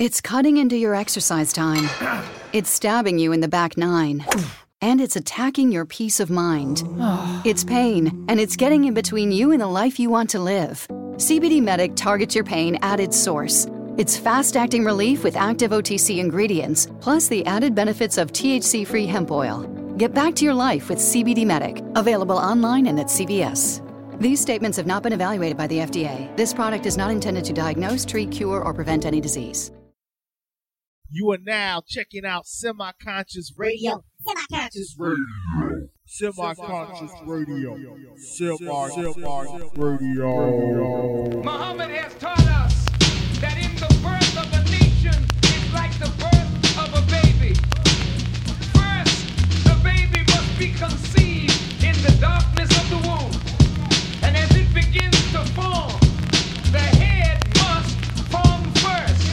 It's cutting into your exercise time. It's stabbing you in the back nine. And it's attacking your peace of mind. It's pain, and it's getting in between you and the life you want to live. CBD Medic targets your pain at its source. It's fast-acting relief with active OTC ingredients, plus the added benefits of THC-free hemp oil. Get back to your life with CBD Medic, available online and at CVS. These statements have not been evaluated by the FDA. This product is not intended to diagnose, treat, cure, or prevent any disease. You are now checking out Semi-Conscious Radio. Semi-Conscious Radio. Semi-Conscious Radio. Semi-Conscious Radio. Muhammad has taught us that in the birth of a nation is like the birth of a baby. First, the baby must be conceived in the darkness of the womb. And as it begins to form, the head must form first.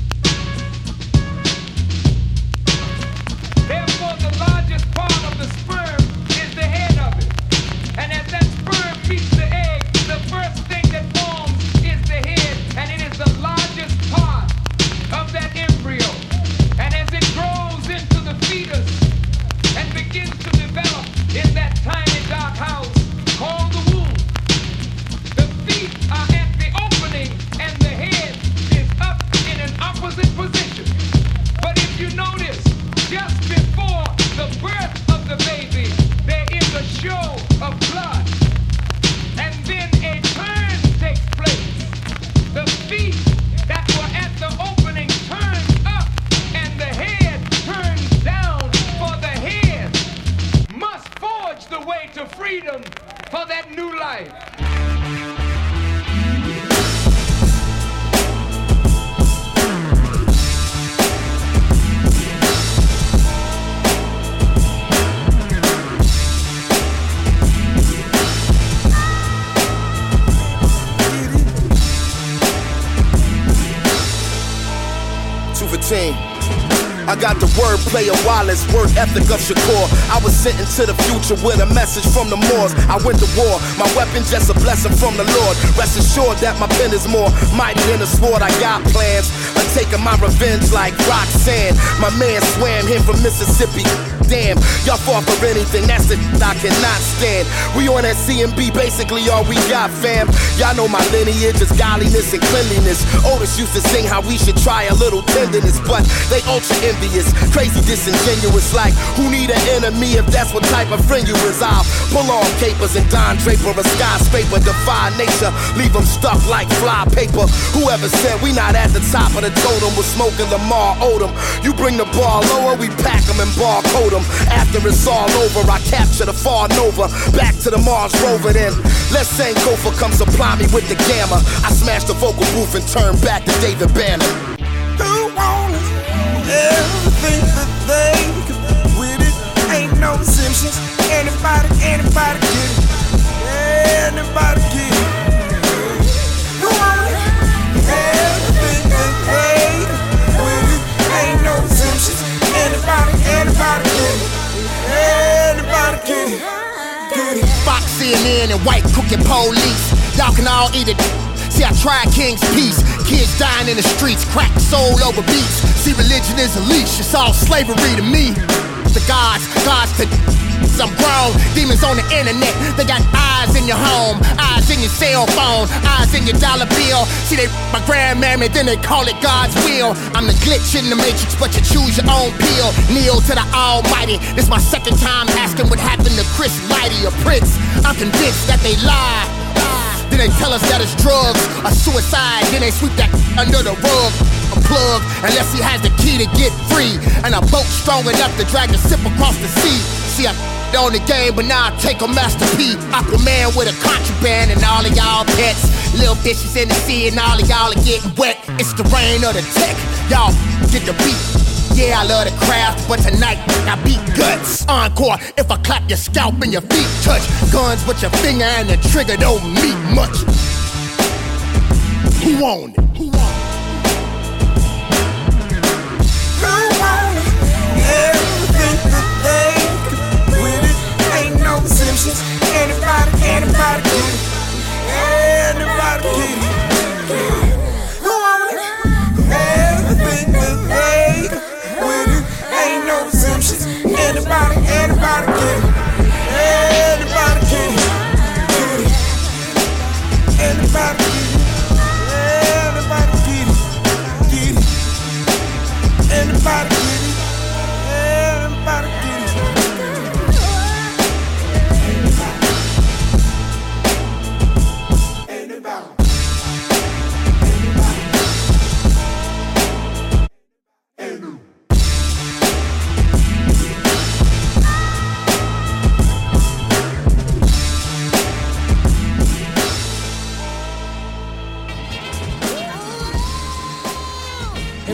Therefore, the largest part of the sperm is the head of it. And as that sperm meets the egg, the first thing that forms is the head, and it is the largest part of that embryo. And as it grows into the fetus and begins to develop in that tiny dark house called the womb, the feet are at the opening and the head is up in an opposite position. But if you notice, just before the birth of the baby, there is a show of blood. And then a turn takes place. The feet that were at the opening turn up, and the head turns down, for the head must forge the way to freedom for that new life. I got the wordplay of Wallace, work ethic of Shakur. I was sent into the future with a message from the Moors. I went to war, my weapon just a blessing from the Lord. Rest assured that my pen is more mighty than a sword. I got plans of taking my revenge like Roxanne. My man swam him from Mississippi. Damn, y'all fought for anything, that's the I cannot stand. We on that CMB, basically all we got, fam. Y'all know my lineage is godliness and cleanliness. Otis used to sing how we should try a little tenderness, but they ultra envious, crazy disingenuous, like who need an enemy if that's what type of friend you is. I'll pull on capers and Don Draper a skyscraper, defy nature, leave them stuck like fly paper. Whoever said we not at the top of the totem, was smoking Lamar Odom. You bring the bar lower, we pack them and barcode them. After it's all over, I capture the far Nova, back to the Mars rover. Then let's Sankofa come supply me with the gamma. I smash the vocal booth and turn back to David Banner. Who wants everything that they can with it? Ain't no exemptions. Anybody get it? Anybody get it? Who wants everything that they can with it? Ain't no exemptions. Anybody get it? Anybody get it? Fox, CNN, and white crooked police. Y'all can all eat it. See, I tried King's Peace. Kids dying in the streets, crack soul over beats. See, religion is a leash, it's all slavery to me. The gods to I'm grown. Demons on the internet, they got eyes in your home, eyes in your cell phone, eyes in your dollar bill. See, they my grandmammy, then they call it God's will. I'm the glitch in the matrix, but you choose your own pill. Kneel to the Almighty. This my second time asking what happened to Chris Lighty or Prince. I'm convinced that they lie. Then they tell us that it's drugs, a suicide. Then they sweep that under the rug. A plug, unless he has the key to get free, and a boat strong enough to drag the ship across the sea. See, I on the game, but now I take a Master P. Aquaman with a contraband and all of y'all pets. Little bitches in the sea and all of y'all are getting wet. It's the reign of the tech. Y'all get the beat. Yeah, I love the craft, but tonight I beat guts. Encore, if I clap your scalp and your feet touch. Guns with your finger and the trigger don't mean much. Who on it? Who on it? Everything that they can with it. Ain't no exemptions. Anybody get it? Anybody get it? Who on it? Everything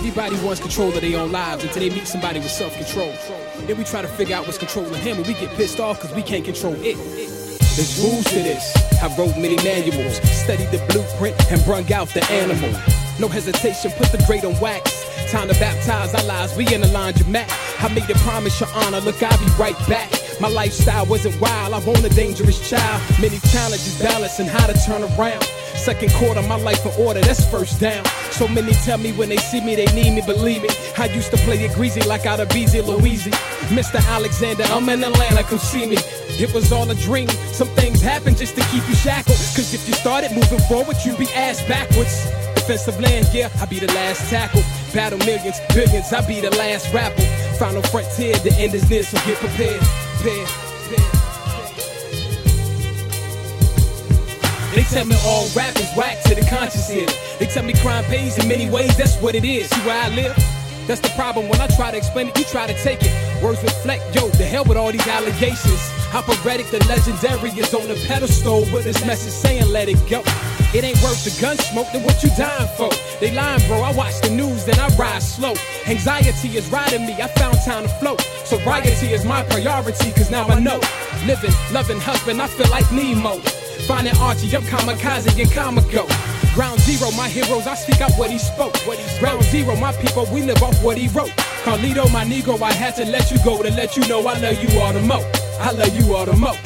Everybody wants control of their own lives until they meet somebody with self-control. Then we try to figure out what's controlling him, and we get pissed off because we can't control it. There's rules to this. I wrote many manuals, studied the blueprint, and brung out the animal. No hesitation, put the grade on wax. Time to baptize our lives, we in the laundromat. I made a promise, your honor, look, I'll be right back. My lifestyle wasn't wild, I want a dangerous child. Many challenges, balance, and how to turn around. Second quarter, my life in order, that's first down. So many tell me when they see me, they need me, believe me. I used to play it greasy like out of BZ Louise. Mr. Alexander, I'm in Atlanta, come see me. It was all a dream, some things happen just to keep you shackled. Cause if you started moving forward, you'd be ass backwards. Defensive land, yeah, I be the last tackle. Battle millions, billions, I be the last rapper. Final frontier, the end is near, so get prepared. They tell me all rap is whack to the conscious ear. They tell me crime pays in many ways, that's what it is. See where I live? That's the problem when I try to explain it, you try to take it. Words reflect, yo, the hell with all these allegations. Operatic, the legendary is on the pedestal with this message saying let it go. It ain't worth the gun smoke, then what you dying for? They lying, bro, I watch the news, then I ride slow. Anxiety is riding me, I found time to float. Sobriety is my priority, cause now I know. Living, loving husband, I feel like Nemo. Finding Archie, I'm kamikaze and Kamako. Ground zero, my heroes, I speak out what he spoke. Ground zero, my people, we live off what he wrote. Carlito, my Negro, I had to let you go to let you know I love you all the mo. I love you all the mo.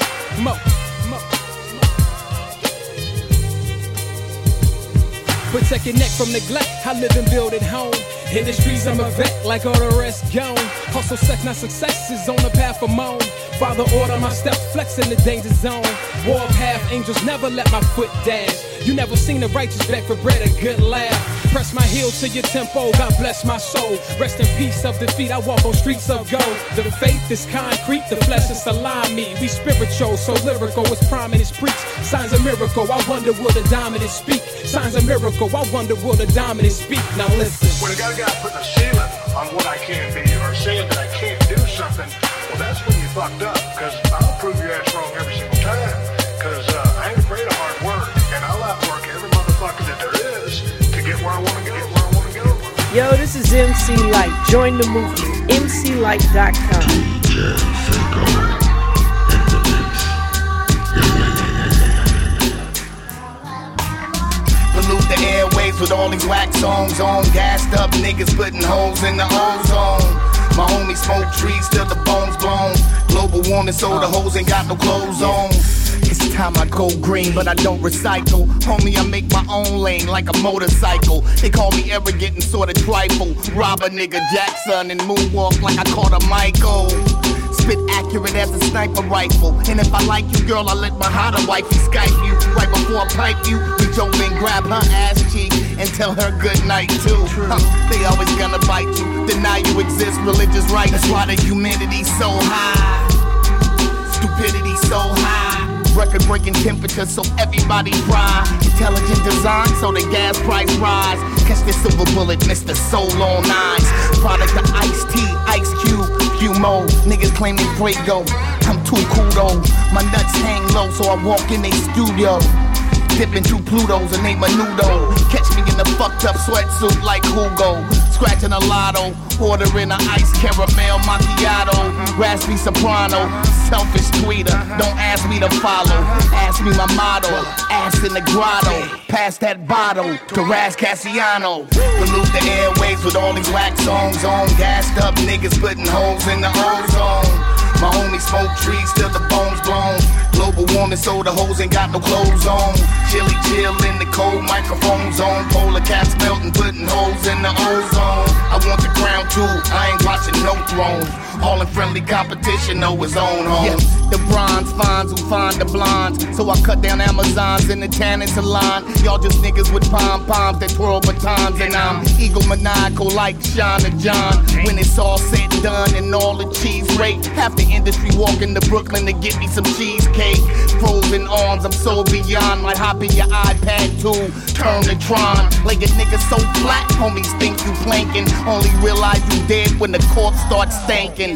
Protect your neck from neglect, I live and build at home. In the streets, I'm a vet, like all the rest gone. Hustle, set, not success is on the path of moan. Father, order my steps, flex in the danger zone. War path, angels never let my foot dash. You never seen a righteous beg for bread, a good laugh. Press my heel to your tempo, God bless my soul. Rest in peace of defeat, I walk on streets of gold. The faith is concrete, the flesh is salami. We spiritual, so lyrical, it's prominence preach. Signs of miracle, I wonder will the dominant speak. Signs of miracle, I wonder will the dominant speak. Now listen. When a guy putting a ceiling on what I can be, or saying that I can't do something, well, that's when you fucked up. Because I'll prove your ass wrong every single time. Because I ain't afraid of hard work, and I'll outwork every motherfucker that there is to get where I want to get, where I want to go. Yo, this is MC Light. Join the movement. MCLight.com. Pollute the airwaves with all these wax songs on. Gassed up niggas putting holes in the ozone. My homies smoke trees till the bones blown. Global warming so the hoes ain't got no clothes on. It's time I go green, but I don't recycle. Homie, I make my own lane like a motorcycle. They call me arrogant and sorta trifle. Rob a nigga Jackson and moonwalk like I caught a Michael. Spit accurate as a sniper rifle. And if I like you, girl, I let my hotter wifey Skype you. Right before I pipe you, reach over and grab her ass cheek and tell her good night too. They always gonna bite you, deny you exist, religious right. That's why the humanity's so high, stupidity so high. Record-breaking temperature so everybody cry. Intelligent design so the gas price rise. Catch the silver bullet, Mr. Soul on Nines. Product of Ice-T, Ice Cube, Humo. Niggas claim they Fuego. I'm too cool though. My nuts hang low so I walk in they studio. Dipping two Plutos and ain't menudo. Catch me in the fucked up sweatsuit like Hugo. Scratching a lotto, ordering an iced caramel macchiato. Raspy soprano, selfish tweeter. Don't ask me to follow, ask me my motto. Ass in the grotto, pass that bottle to Raz Cassiano. Pollute the airwaves with all these wax songs on. Gassed up niggas putting holes in the ozone. My homies smoke trees till the bones blown. Global warming so the hoes ain't got no clothes on. Chilly chill in the cold, microphones on. Polar caps melting, putting holes in the ozone. I want the crown too, I ain't watching no throne. All in friendly competition, know his own home. Yeah, the bronze finds who find the blondes. So I cut down Amazons in the tanning salon. Y'all just niggas with pom-poms that twirl batons. And I'm egomaniacal like Sean or John. When it's all said and done and all the cheese rate, half the industry walking to Brooklyn to get me some cheesecake. Frozen arms, I'm so beyond. Might hop in your iPad too, turn to Tron. Lay a nigga so flat, homies think you planking. Only realize you dead when the corpse starts stanking.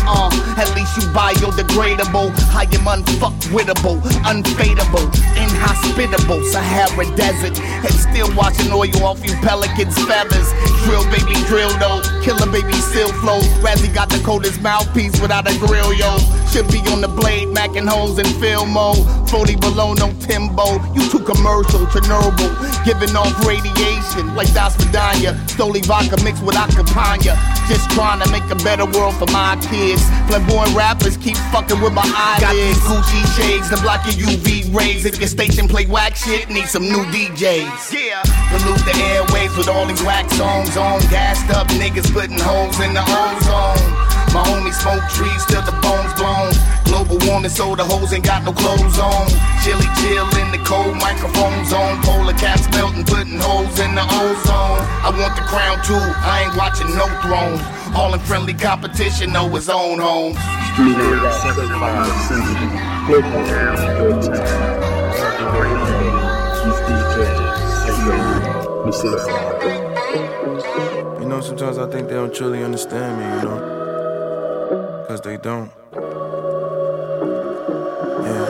At least you biodegradable. I am unfuckwittable, unfadable, inhospitable. Sahara Desert, and still watching oil off you pelicans' feathers. Drill baby drill though, killer baby still flow. Razzie got the coldest mouthpiece without a grill, yo. Should be on the blade, macking holes in film mode. 40 below, no Timbo. You too commercial, Chernobyl, giving off radiation like Das Vidania. Stoli vodka mixed with Acapana. Just trying to make a better world for my kids. Flamboyant rappers keep fucking with my eyelids. Got these Gucci shades to block your UV rays. If your station play whack shit, need some new DJs. Yeah, pollute the airwaves with all these wax songs on. Gassed up niggas putting holes in the ozone. My homies smoke trees till the bones blown. Global warming so the hoes ain't got no clothes on. Chilly chill in the cold, microphones on. Polar caps melting, putting holes in the ozone. I want the crown too, I ain't watching no thrones. All in friendly competition, know his own home. You know, sometimes I think they don't truly understand me, you know? Cause they don't. Yeah.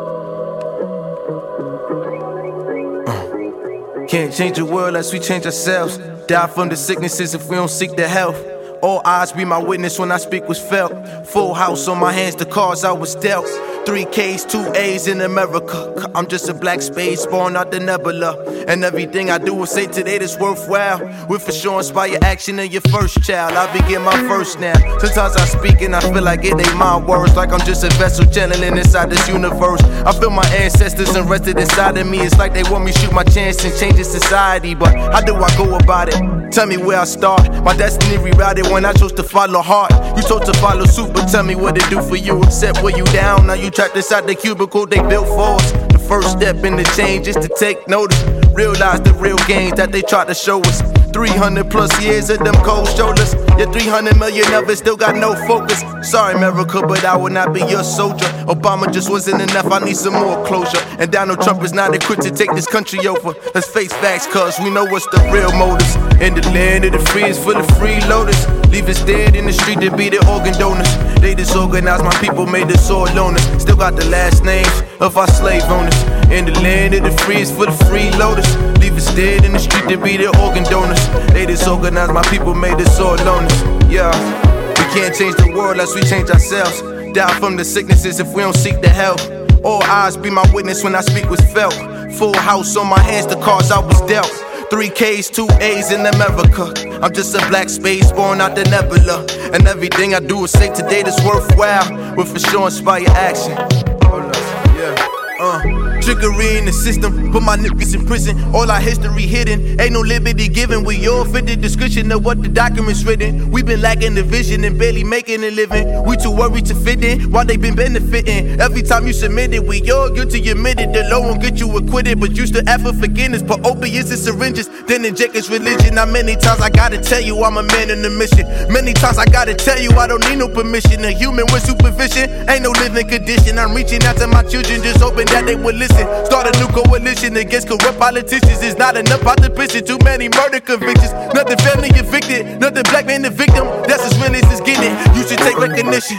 Can't change the world unless we change ourselves. Die from the sicknesses if we don't seek the health. All eyes be my witness when I speak was felt. Full house on my hands, the cards I was dealt. 3 Ks, 2 A's in America. I'm just a black space born out the nebula. And everything I do will say today that's worthwhile. Will for sure inspire action in your first child. I begin my first now. Sometimes I speak and I feel like it ain't my words. Like I'm just a vessel channeling inside this universe. I feel my ancestors invested inside of me. It's like they want me to shoot my chance and change society. But how do I go about it? Tell me where I start. My destiny rerouted when I chose to follow heart. You chose to follow suit, but tell me what it do for you. Except when you down, now you trapped inside the cubicle they built for us. The first step in the change is to take notice. Realize the real gains that they try to show us. 300 plus years of them cold shoulders. Yet 300 million of it still got no focus. Sorry America, but I will not be your soldier. Obama just wasn't enough, I need some more closure. And Donald Trump is not equipped to take this country over. Let's face facts, cause we know what's the real motives. In the land of the free is full of freeloaders. Leave us dead in the street to be the organ donors. They disorganized my people, made us all loners. Still got the last names of our slave owners. In the land of the free is full of freeloaders. Leave us dead in the street to be the organ donors. They disorganized my people, made us all loners. Yeah, we can't change the world unless we change ourselves. Die from the sicknesses if we don't seek the help. All eyes be my witness when I speak was felt. Full house on my hands, the cards I was dealt. 3 Ks, 2 A's in America. I'm just a black space born out the nebula. And everything I do is say today that's worthwhile. Will for sure inspire action. Hold up, yeah. Trickery in the system, put my niggas in prison. All our history hidden, ain't no liberty given. We all fit the description of what the documents written. We been lacking the vision and barely making a living. We too worried to fit in, while they been benefiting. Every time you submit it, we all guilty admitted. The law won't get you acquitted, but you still ask for forgiveness. Put opiates and syringes, then inject his religion. Now many times I gotta tell you I'm a man in a mission. Many times I gotta tell you I don't need no permission. A human with supervision, ain't no living condition. I'm reaching out to my children, just hoping that they will listen. Start a new coalition against corrupt politicians. It's not enough out the prison, too many murder convictions. Nothing family evicted, nothing black man the victim. That's as real as it's getting. You should take recognition.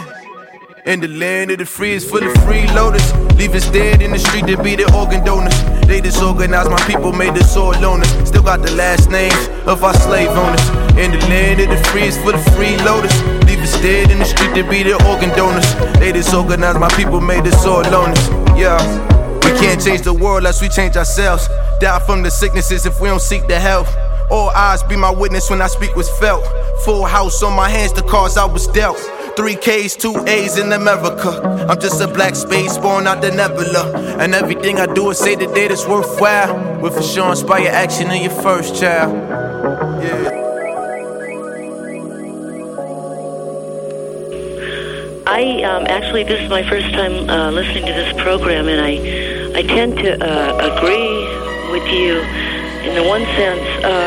In the land of the free is full of freeloaders. Leave us dead in the street to be the organ donors. They disorganized my people, made us all loners. Still got the last names of our slave owners. In the land of the free is full of freeloaders. Leave us dead in the street to be the organ donors. They disorganized my people, made us all loners. Yeah. We can't change the world unless we change ourselves. Die from the sicknesses if we don't seek the help. All eyes be my witness when I speak was felt. Full house on my hands, the cards I was dealt. 3 Ks, 2 A's in America. I'm just a black space born out the nebula. And everything I do is say today that's worthwhile. Will for sure inspire action in your first child. Yeah. Actually, this is my first time listening to this program, and I tend to agree with you in the one sense.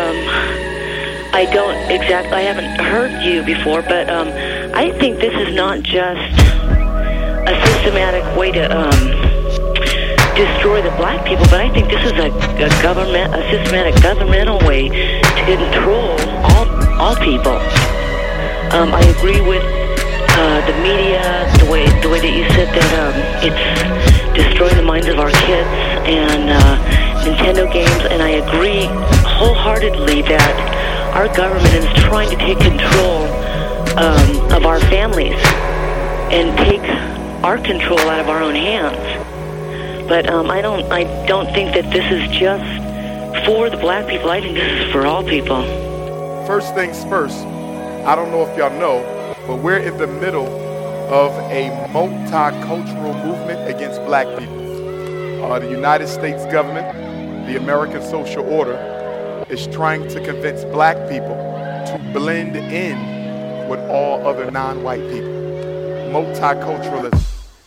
I haven't heard you before, but I think this is not just a systematic way to destroy the black people, but I think this is a systematic governmental way to control all people. I agree with the media, the way that you said that it's destroying the minds of our kids and Nintendo games, and I agree wholeheartedly that our government is trying to take control of our families and take our control out of our own hands. But I don't think that this is just for the black people. I think this is for all people. First things first, I don't know if y'all know, but we're in the middle of a multicultural movement against black people. The United States government, the American social order, is trying to convince black people to blend in with all other non-white people. Multiculturalism.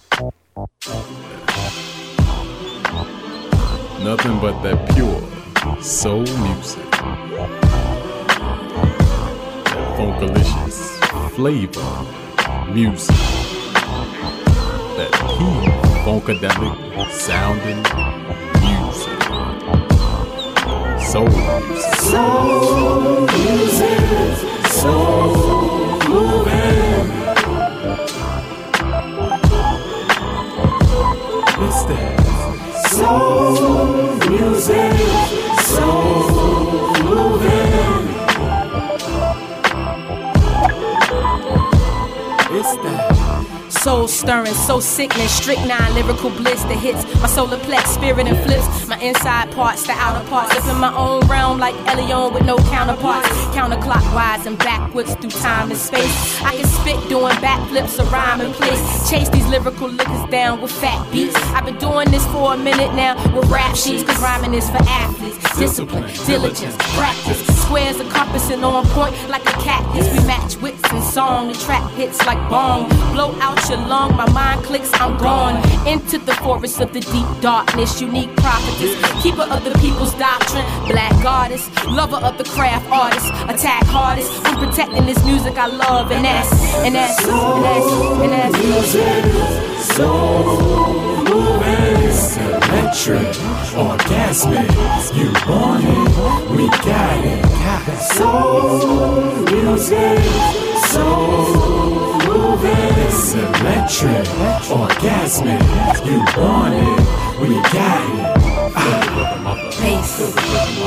Nothing but that pure soul music. That funkalicious flavor music. That P-funkadelic sounding music. Soul music. Soul music. Soul moving. It's that soul music, soul moving. It's that soul stirring, so sickening, strychnine, lyrical bliss that hits my solar plex, spirit and flips my inside parts, the outer parts, live in my own realm like Elion with no counterparts, counterclockwise and backwards through time and space. I can spit doing backflips or rhyme in place, chase these lyrical liquors down with fat beats. I've been doing this for a minute now with rap sheets, cause rhyming is for athletes. Discipline, diligence, practice, squares of compass and on point like a cactus. We match wits and song, the track hits like bong, blow out your lung, my mind clicks, I'm gone into the forest of the deep darkness. Unique prophetess, keeper of the people's doctrine, black goddess, lover of the craft artist, attack hardest when protecting this music I love, and that's music, soul moving, it's electric, orgasmic, you want it, we got it, soul music, soul moving, it's electric, orgasmic, you want it, we got it. Bass, feel the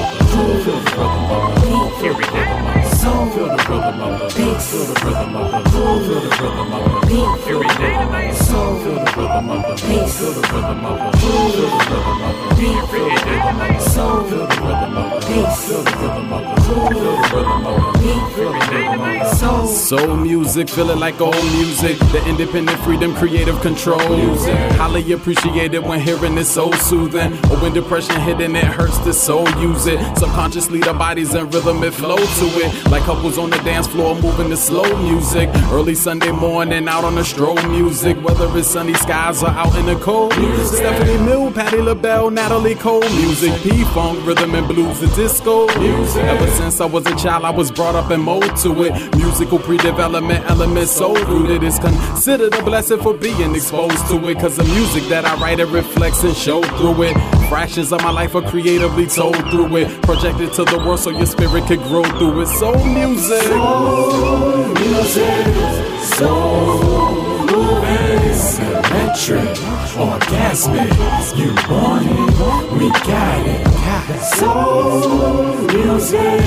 rhythm of the beat, here we go. soul, Feel the rhythm of the bass, feel the rhythm of the feel the rhythm of the beat, here we go. soul, Feel the rhythm of the bass, feel the rhythm of the feel the rhythm of the beat, here we go. soul, Feel the rhythm of the bass, feel the rhythm of the feel the rhythm of the beat, here we go. soul, Soul music, feel it like old music. The independent freedom, creative control music. Highly appreciated when hearing it, so soothing. Or when depression hitting it hurts, the soul use it. Subconsciously the body's in rhythm, it flow to it. Like couples on the dance floor moving to slow music. Early Sunday morning out on the stroll music. Whether it's sunny skies or out in the cold music. Stephanie Mill, Patti LaBelle, Natalie Cole music. P-funk, rhythm and blues, the disco music. Ever since I was a child I was brought up and molded to it. Musical pre-development elements so rooted. It's considered a blessing for being exposed to it. Cause the music that I write, it reflects and show through it. Fractions of my life are creatively told through it. Projected to the world so your spirit could grow through it. Soul music. Soul music, soul moving, it's electric, orgasmic, you want it, we got it. Soul music,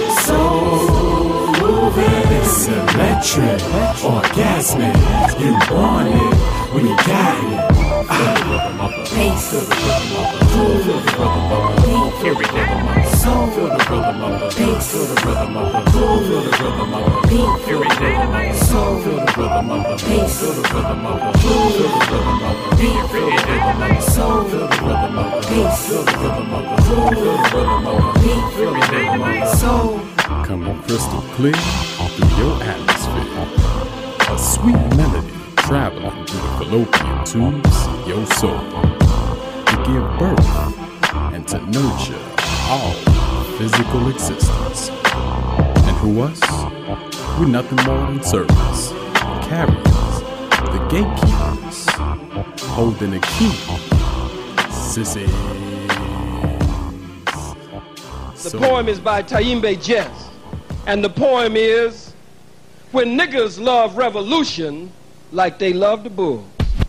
soul moving, it's electric, orgasmic, you want it, we got it. bass, Feel the rhythm of the beat, here we go. soul, Feel the rhythm of the bass, feel the rhythm of the feel the rhythm of the beat, here we go. soul, Feel the rhythm of the bass, feel the rhythm of the feel the rhythm of the beat, here we go. soul, Feel the rhythm of the bass, feel the rhythm of the feel the rhythm of the beat, here we go. soul, Coming crystal clear through your atmosphere. A sweet melody traveling through the fallopian tubes of your soul. To give birth and to nurture all physical existence. And who us? We're nothing more than servants, carriers, the gatekeepers, holding the key. Sissies. The poem is by Tayimbe Jess, and the poem is When niggas love revolution like they love the bulls.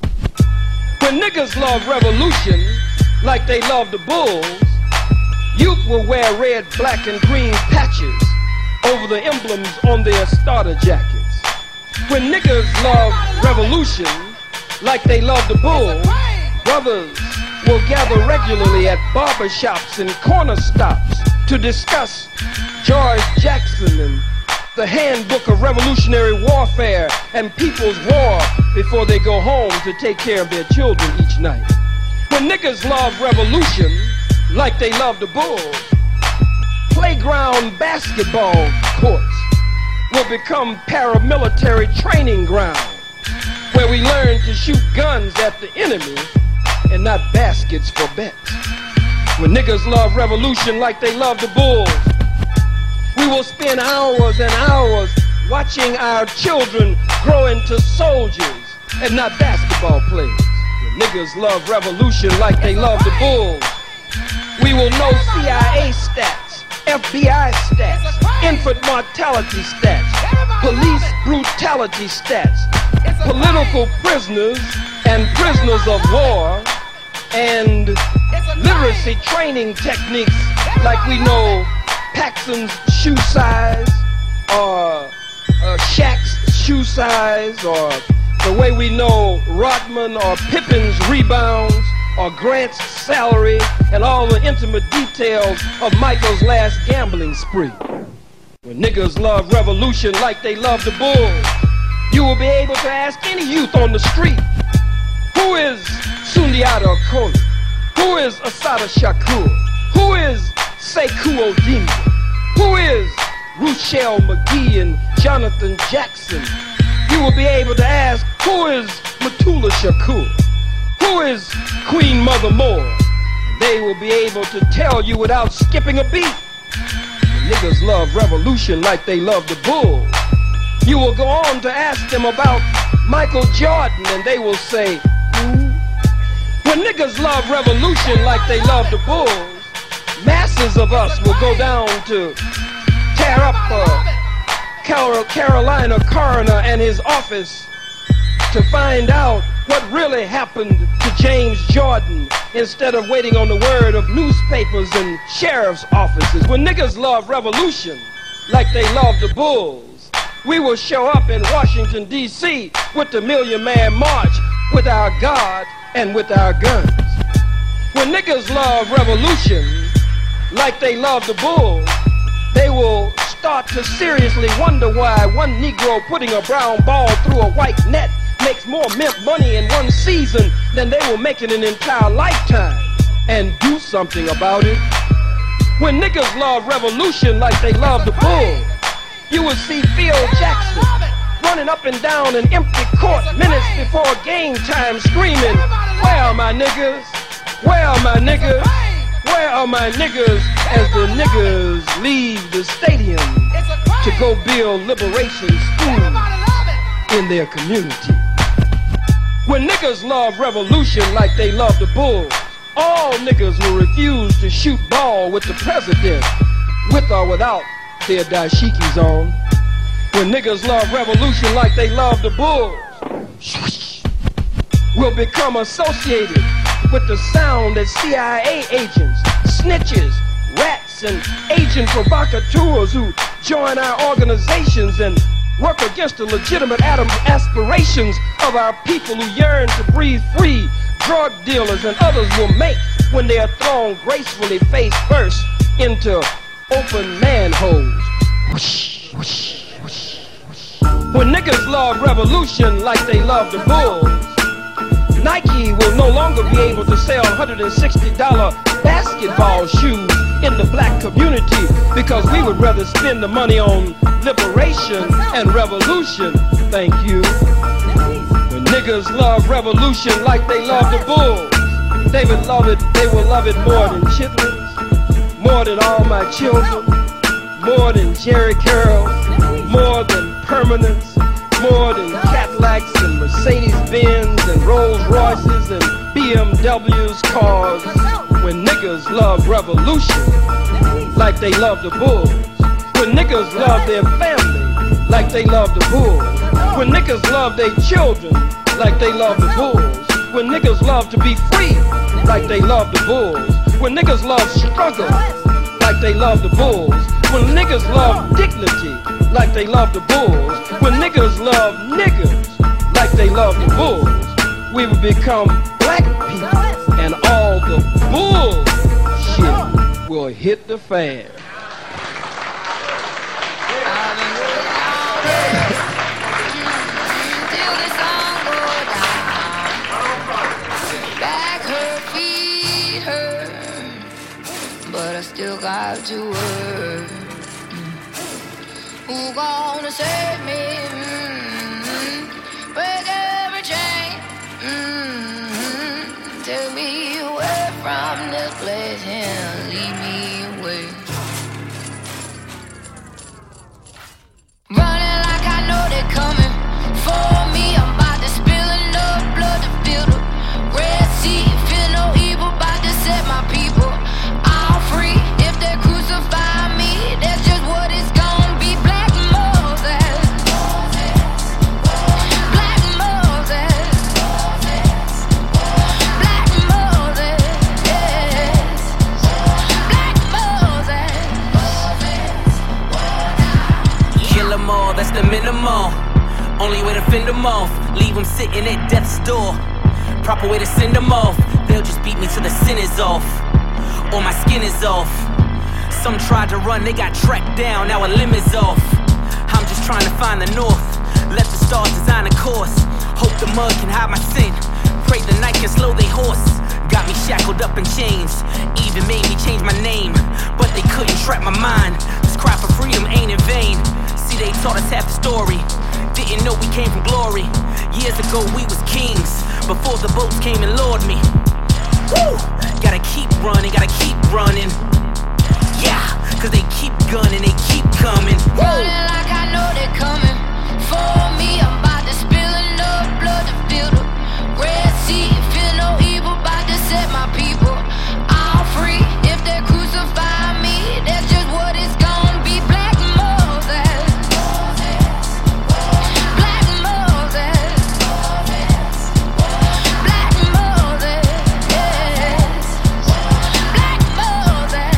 When niggas love revolution like they love the bulls, youth will wear red, black, and green patches over the emblems on their starter jackets. When niggas love revolution like they love the bulls, brothers will gather regularly at barbershops and corner stops to discuss George Jackson and the Handbook of Revolutionary Warfare and People's War before they go home to take care of their children each night. When niggas love revolution like they love the bulls, playground basketball courts will become paramilitary training grounds where we learn to shoot guns at the enemy and not baskets for bets. When niggas love revolution like they love the bulls, we will spend hours and hours watching our children grow into soldiers and not basketball players. When niggas love revolution like they love the bulls, we will know CIA stats, FBI stats, infant mortality stats, police brutality stats, political prisoners and prisoners of war, and literacy training techniques like we know Paxson's shoe size, or Shaq's shoe size, or the way we know Rodman or Pippen's rebounds, or Grant's salary, and all the intimate details of Michael's last gambling spree. When niggas love revolution like they love the bulls, you will be able to ask any youth on the street, who is Sundiata Acoli? Who is Assata Shakur? Who is Sekou Odinga? Who is Ruchell McGee and Jonathan Jackson? You will be able to ask, who is Matula Shakur? Who is Queen Mother Moore? They will be able to tell you without skipping a beat. The niggas love revolution like they love the bulls. You will go on to ask them about Michael Jordan and they will say, when niggas love revolution like they love the bulls, masses of us will go down to tear up Carolina coroner and his office to find out what really happened to James Jordan instead of waiting on the word of newspapers and sheriff's offices. When niggas love revolution like they love the bulls, we will show up in Washington, D.C. with the Million Man March, with our God and with our guns. When niggas love revolution like they love the bulls, they will start to seriously wonder why one Negro putting a brown ball through a white net makes more mint money in one season than they will make in an entire lifetime, and do something about it. When niggas love revolution like they love the bulls, you will see Phil Jackson running up and down an empty court minutes before game time screaming, where are my niggas? Where are my niggas? Where are my niggas? As the niggas leave the stadium to go build liberation schools in their community. When niggas love revolution like they love the bulls, all niggas will refuse to shoot ball with the president, with or without their dashikis on. When niggas love revolution like they love the bulls, will become associated with the sound that CIA agents, snitches, rats, and agent provocateurs who join our organizations and work against the legitimate aspirations of our people who yearn to breathe free, drug dealers and others will make when they are thrown gracefully face first into open manholes. Whoosh, whoosh, whoosh, whoosh. When niggas love revolution like they love the bulls, Nike will no longer be able to sell $160 basketball shoes in the black community because we would rather spend the money on liberation and revolution. Thank you. When niggas love revolution like they love the bulls, they will love it more than chitlins, more than all my children, more than Jerry Curls, more than permanence, more than Cadillacs and Mercedes-Benz and Rolls-Royces and BMWs cars. When niggas love revolution like they love the bulls, when niggas love their family like they love the bulls. When niggas love their children like they love the bulls. When niggas love to be free like they love the bulls. When niggas love struggle like they love the bulls. When niggas love dignity like they love the bulls. When niggas love niggas like they love the bulls. We will become black people and all the bullshit will hit the fan. But I still got to work. Who gonna save me? Break every chain. Take me away from this place and lead me away. Running like I know they're coming for me. I'm about to spill enough blood to fill the Red Sea. Feel no evil, about to set my people free. If they crucify me, that's just what it's gonna be. Black Moses, Black Moses, Black Moses, yes. Black Moses. Kill them all, that's the minimum. Only way to fend them off, leave them sitting at death's door. Proper way to send them off, they'll just beat me till the sin is off. Or my skin is off. Some tried to run, they got tracked down, now a limb is off. I'm just trying to find the north. Let the stars design a course. Hope the mud can hide my sin. Pray the night can slow they horse. Got me shackled up in chains. Even made me change my name. But they couldn't trap my mind. This cry for freedom ain't in vain. See, they taught us half the story. Didn't know we came from glory. Years ago we was kings. Before the boats came and lured me. Woo! Gotta keep running, gotta keep running. Yeah, cause they keep gunning, they keep coming. Running like I know they're coming for me. I'm about to spill enough blood to fill the Red Sea. Feel no evil, about to set my people all free. If they crucify me, that's just what it's gonna be. Black Moses, Black Moses, Black Moses, yes. Black Moses.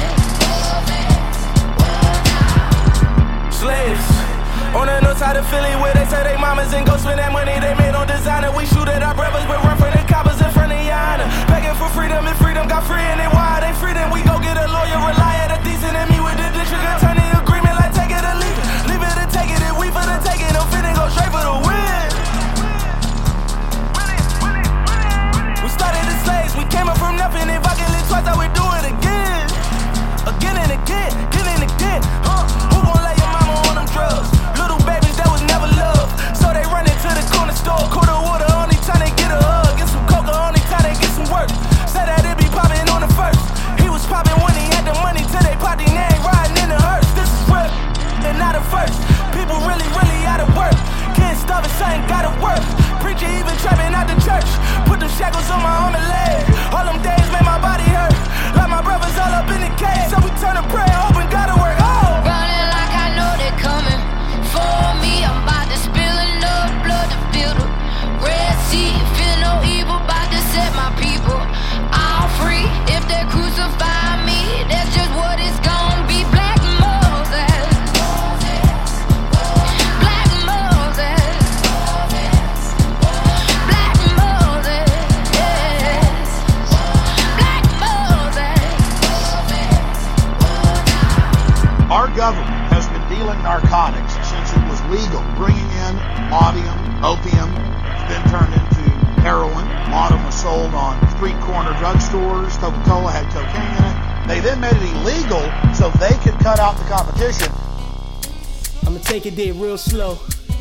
Slaves on the north side of Philly, where they say they mamas and go spend that money they made on designer. We shoot at our brothers, but run from the coppers in front of your honor. Begging for freedom, and freedom got free, and then why they freedom? We go get a lawyer, rely at a decent and me with the district attorney agreement, like take it or leave it. Leave it or take it, and we for the taking. I'm finna go straight for the win. We started as slaves, we came up from nothing. If I can live twice, I would do it again. Again and again, again and again. Who gon' lay your mama on them drugs? Little babies that was never loved. So they run into the corner store, quarter water, only time they get a hug. Get some coca, only time they get some work. Said that it be poppin' on the first. He was poppin' when he had the money, till they popped his name riding in the hearse. This is real, and not a first. People really, really out of work. Can't stop it, something gotta work. Preacher even trapping out the church. Put them shackles on my arm and leg. All them days made my body hurt. Like my brothers all up in the cage. So we turn to prayer, hoping gotta work. Oh! Running like I know they're coming for me. I'm about to spill enough blood to fill the Red Sea. Feel no evil, about to set my people all free. If they crucify me, that's just what it's gonna be. Black Moses, Black Moses, Black Moses, yes. Black Moses. Our government has been dealing narcotics since it was legal, bringing in laudanum, opium, then turned into heroin. Laudanum was sold on street corner drugstores. Coca-Cola had cocaine in it. They then made it illegal so they could cut out the competition. I'ma take it there real slow.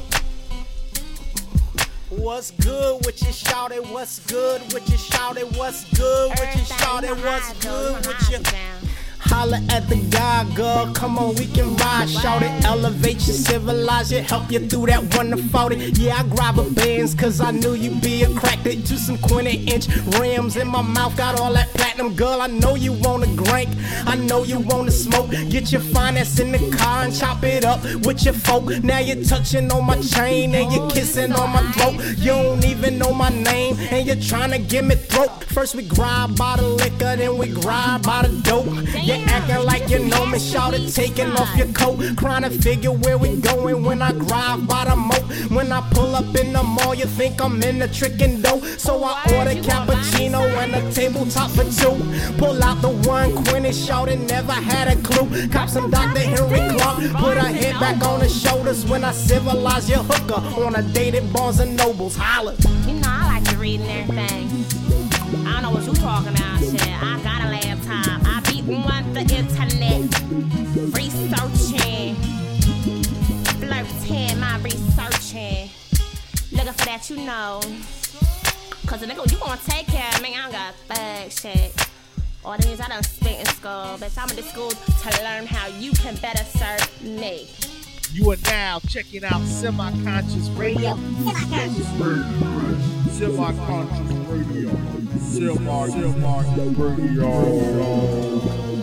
What's good with you, shawty? What's good with you, shawty? What's good with you, shawty? What's good with you? Holla at the guy, girl, come on, we can ride. Shout it, elevate you, civilize you, help you through that 1 to 40. Yeah, I grab a Benz, cause I knew you'd be attracted to some 20-inch rims. In my mouth, got all that platinum, girl, I know you wanna grank, I know you wanna smoke. Get your finance in the car and chop it up with your folk. Now you're touching on my chain and you're kissing on my throat. You don't even know my name and you're trying to give me throat. First we grind by the liquor, then we grind by the dope. You're acting like you know me, shout it, taking off your coat. Trying to figure where we going when I drive by the moat. When I pull up in the mall, you think I'm in the trickin' dough. So I order cappuccino and a tabletop for 2. Pull out the 120, shout it, never had a clue. Cop some Dr. Henry Clark, put her head back on her shoulders. When I civilize your hooker on a date at Barnes and Nobles, holla. You know I like to read and everything. I don't know what you talking about, shit. I got a laptop. I be on the internet, researching, flirting, my researching, looking for that, you know. Cause the nigga, you gonna take care of me, I don't got thug shit. All these I done spent in school, bitch. I'm in the school to learn how you can better serve me. You are now checking out Semi-Conscious Radio. Semi-Conscious Radio. Semi-Conscious Radio. Semi-Conscious Radio.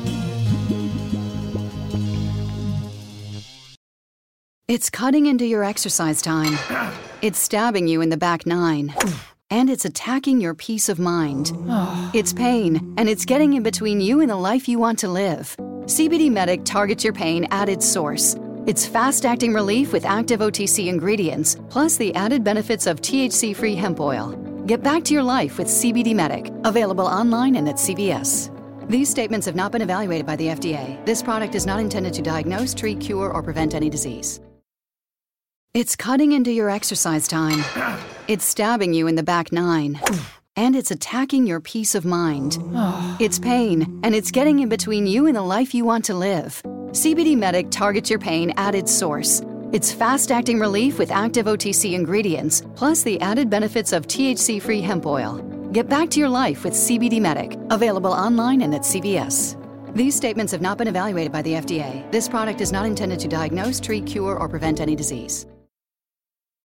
It's cutting into your exercise time. It's stabbing you in the back 9. And it's attacking your peace of mind. It's pain, and it's getting in between you and the life you want to live. CBD Medic targets your pain at its source. It's fast-acting relief with active OTC ingredients, plus the added benefits of THC-free hemp oil. Get back to your life with CBD Medic, available online and at CVS. These statements have not been evaluated by the FDA. This product is not intended to diagnose, treat, cure, or prevent any disease. It's cutting into your exercise time. It's stabbing you in the back 9. And it's attacking your peace of mind. It's pain, and it's getting in between you and the life you want to live. CBD Medic targets your pain at its source. It's fast-acting relief with active OTC ingredients, plus the added benefits of THC-free hemp oil. Get back to your life with CBD Medic, available online and at CVS. These statements have not been evaluated by the FDA. This product is not intended to diagnose, treat, cure, or prevent any disease.